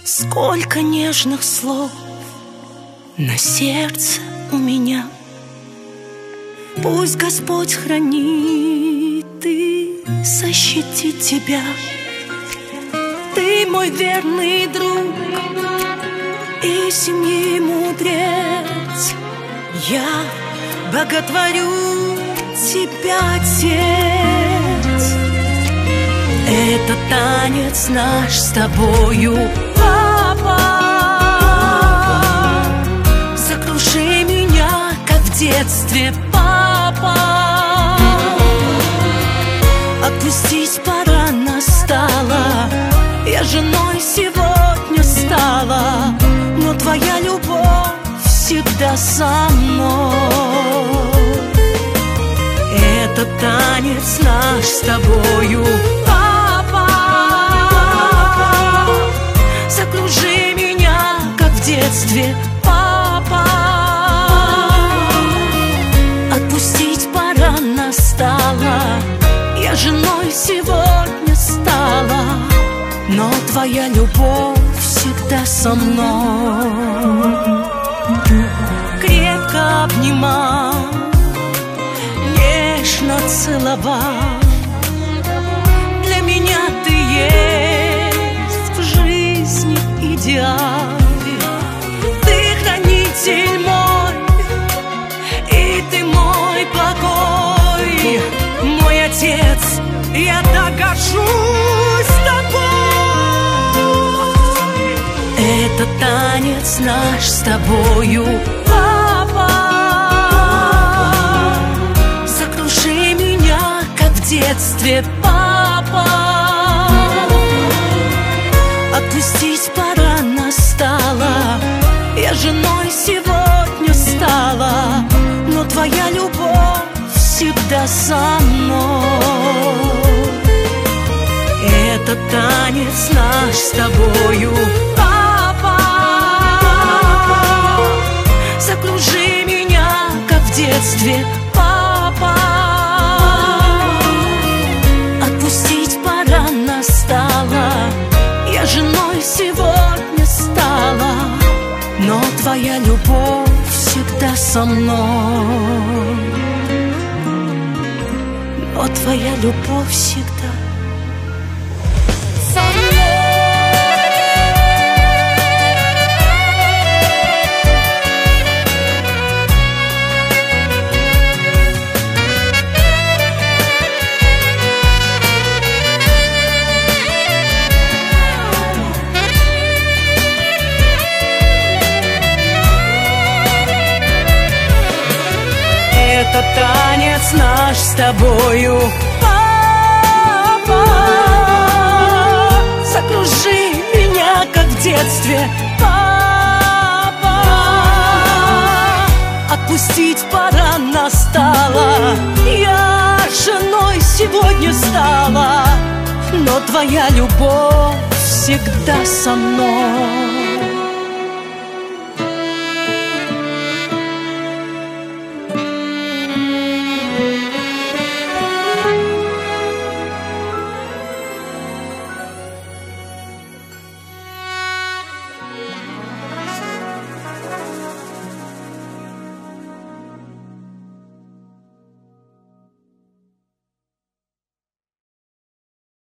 Сколько нежных слов на сердце у меня. Пусть Господь хранит и защитит тебя. Ты мой верный друг и семьи мудрец. Я боготворю тебя, Отец. Это танец наш с тобою, папа. Закружи меня, как в детстве, папа. Отпустить пора настала. Я женой сегодня стала, но твоя любовь всегда со мной. Это танец наш с тобою, папа. Закружи меня, как в детстве, папа. Отпустить пора настала. Я женой сегодня стала, но твоя любовь всегда со мной. Крепко обнимал, нежно целовал. Для меня ты есть в жизни идеал. Ты хранитель мой, и ты мой покой. Мой Отец, я так горжусь тобой. Это танец наш с тобою, папа. Закружи меня, как в детстве, папа. Отпустить пора настала. Я женой сегодня стала, но твоя любовь всегда со мной. Это танец наш с тобою, папа. Закружи меня, как в детстве, папа. Отпустить пора настала. Я женой сегодня стала, но твоя любовь всегда со мной. Но твоя любовь всегда со мной. Это танец наш с тобою, папа. Закружи меня, как в детстве, папа. Отпустить пора настала. Я женой сегодня стала, но твоя любовь всегда со мной.